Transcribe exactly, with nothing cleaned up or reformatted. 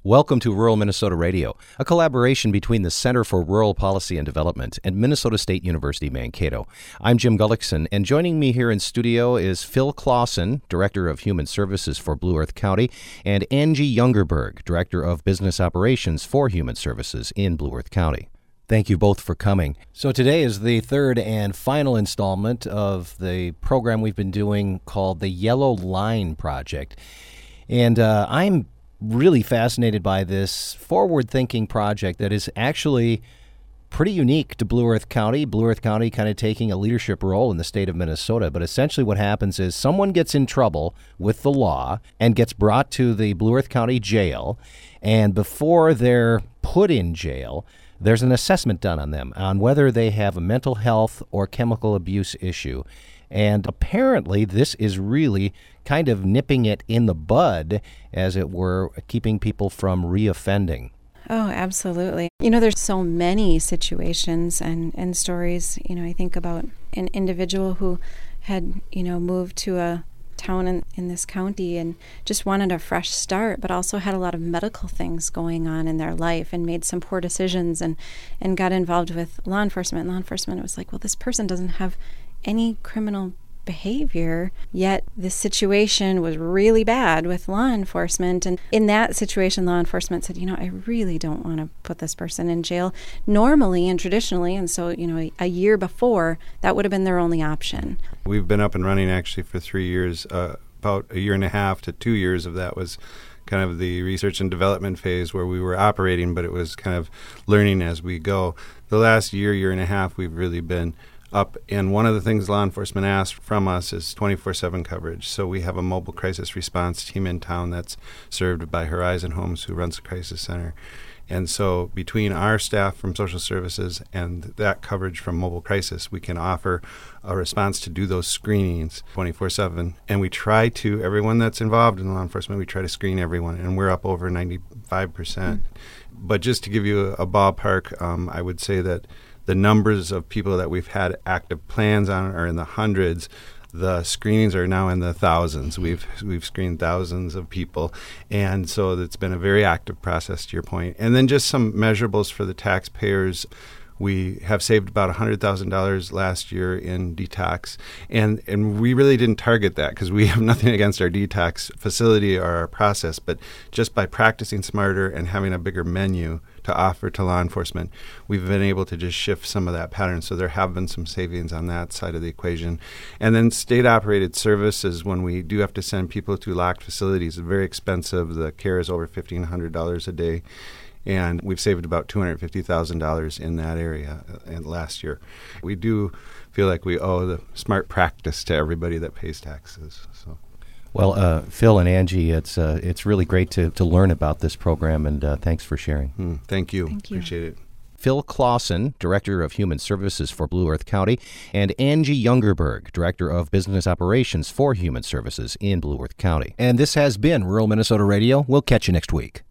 Welcome to Rural Minnesota Radio, a collaboration between the Center for Rural Policy and Development and Minnesota State University Mankato. I'm Jim Gullickson, and joining me here in studio is Phil Clausen, Director of Human Services for Blue Earth County, and Angie Youngerberg, Director of Business Operations for Human Services in Blue Earth County. Thank you both for coming. So today is the third and final installment of the program we've been doing called the Yellow Line Project. And uh, I'm really fascinated by this forward-thinking project that is actually pretty unique to Blue Earth County. Blue Earth County kind of taking a leadership role in the state of Minnesota. But essentially what happens is someone gets in trouble with the law and gets brought to the Blue Earth County jail. And before they're put in jail, there's an assessment done on them on whether they have a mental health or chemical abuse issue. And apparently this is really kind of nipping it in the bud, as it were, keeping people from reoffending. Oh, absolutely. You know, there's so many situations and, and stories. You know, I think about an individual who had, you know, moved to a town in, in this county and just wanted a fresh start, but also had a lot of medical things going on in their life and made some poor decisions and, and got involved with law enforcement. Law enforcement was like, well, this person doesn't have any criminal behavior, yet the situation was really bad with law enforcement. And in that situation, law enforcement said, you know, I really don't want to put this person in jail normally and traditionally. And so, you know, a year before, that would have been their only option. We've been up and running actually for three years. Uh, about a year and a half to two years of that was kind of the research and development phase where we were operating, but it was kind of learning as we go. The last year, year and a half, we've really been up, and one of the things law enforcement asked from us is twenty-four seven coverage. So we have a mobile crisis response team in town that's served by Horizon Homes, who runs the crisis center. And so between our staff from social services and that coverage from mobile crisis, we can offer a response to do those screenings twenty-four seven. And we try to, everyone that's involved in law enforcement, we try to screen everyone, and we're up over ninety-five percent. Mm-hmm. But just to give you a, a ballpark, um, I would say that the numbers of people that we've had active plans on are in the hundreds. The screenings are now in the thousands. We've we've screened thousands of people, and so it's been a very active process, to your point. And then just some measurables for the taxpayers. We have saved about one hundred thousand dollars last year in detox, and, and we really didn't target that because we have nothing against our detox facility or our process, but just by practicing smarter and having a bigger menu to offer to law enforcement, we've been able to just shift some of that pattern. So there have been some savings on that side of the equation. And then state-operated services, when we do have to send people to locked facilities, it's very expensive. The care is over fifteen hundred dollars a day. And we've saved about two hundred fifty thousand dollars in that area uh, last year. We do feel like we owe the smart practice to everybody that pays taxes. So. Well, uh, Phil and Angie, it's uh, it's really great to, to learn about this program, and uh, thanks for sharing. Mm, thank you. Thank you. Appreciate it. Phil Clausen, Director of Human Services for Blue Earth County, and Angie Youngerberg, Director of Business Operations for Human Services in Blue Earth County. And this has been Rural Minnesota Radio. We'll catch you next week.